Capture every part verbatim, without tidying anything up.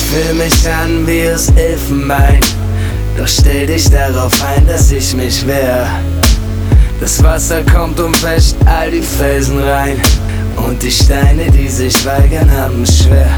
fühl mich an wie das Elfenbein, doch stell dich darauf ein, dass ich mich wehr. Das Wasser kommt und wäscht all die Felsen rein, und die Steine, die sich weigern, haben es schwer.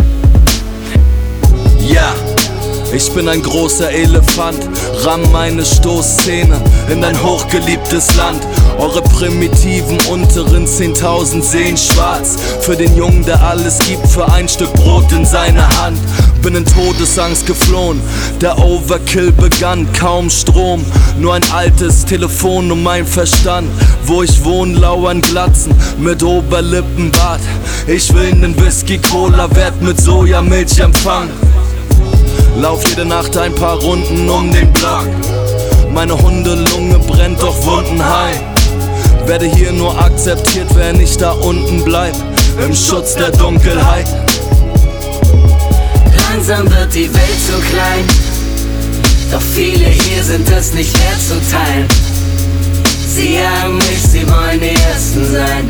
Ja, ich bin ein großer Elefant, ramm meine Stoßzähne in dein hochgeliebtes Land. Eure primitiven unteren zehntausend sehen schwarz für den Jungen, der alles gibt für ein Stück Brot in seiner Hand. Bin in Todesangst geflohen, der Overkill begann. Kaum Strom, nur ein altes Telefon und mein Verstand. Wo ich wohne, lauern Glatzen mit Oberlippenbart. Ich will nen Whisky-Cola, werd mit Sojamilch empfangen. Lauf jede Nacht ein paar Runden um den Block. Meine Hundelunge brennt, doch Wunden heil. Werde hier nur akzeptiert, wenn ich da unten bleib, im Schutz der Dunkelheit. Langsam wird die Welt so klein, doch viele hier sind es nicht wert zu teilen. Sie jagen mich, sie wollen die Ersten sein.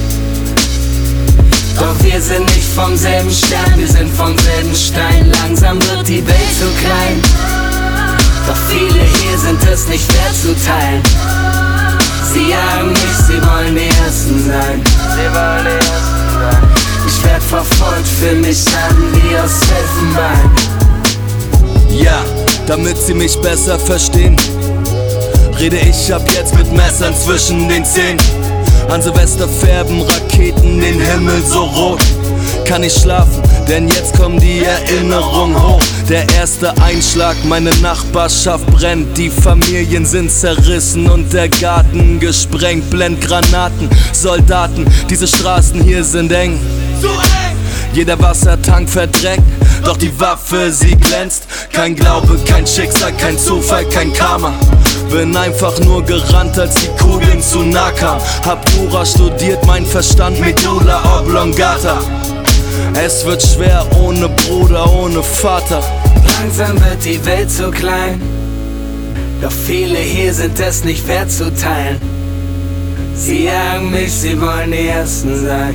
Doch wir sind nicht vom selben Stern, wir sind vom selben Stein. Langsam wird die Welt so klein, doch viele hier sind es nicht wert zu teilen. Sie jagen mich, sie wollen die Ersten sein. Sie wollen die Ersten sein. Ich werd verfolgt, fühl mich an wie aus Elfenbein. Ja, damit sie mich besser verstehen, rede ich ab jetzt mit Messern zwischen den Zähnen. An Silvester färben Raketen den Himmel so rot. Kann ich schlafen, denn jetzt kommen die Erinnerungen hoch. Der erste Einschlag, meine Nachbarschaft brennt. Die Familien sind zerrissen und der Garten gesprengt. Blendgranaten, Soldaten, diese Straßen hier sind eng. So eng! Jeder Wassertank verdreckt, doch die Waffe, sie glänzt. Kein Glaube, kein Schicksal, kein Zufall, kein Karma. Bin einfach nur gerannt, als die Kugeln zu nah kamen. Hab Jura studiert, mein Verstand Medulla oblongata. Es wird schwer ohne Bruder, ohne Vater. Langsam wird die Welt so klein, doch viele hier sind es nicht wert zu teilen. Sie jagen mich, sie wollen die Ersten sein.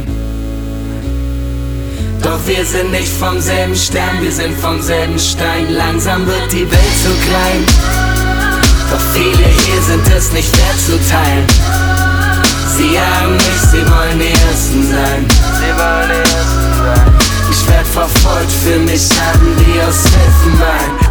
Doch wir sind nicht vom selben Stern, wir sind vom selben Stein. Langsam wird die Welt so klein, doch viele hier sind es nicht wert zu teilen. Sie jagen mich, sie wollen die Ersten sein. Sie wollen die Ersten sein. Ich werd verfolgt, fühl mich an wie aus Elfenbein.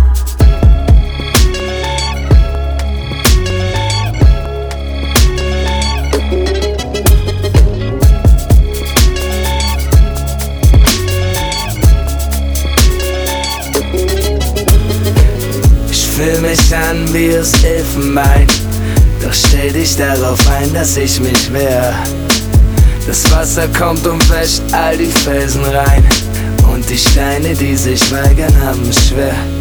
Ich fühl mich an wie aus Elfenbein, doch stell dich darauf ein, dass ich mich wehr. Das Wasser kommt und wäscht all die Felsen rein, und die Steine, die sich weigern, haben es schwer.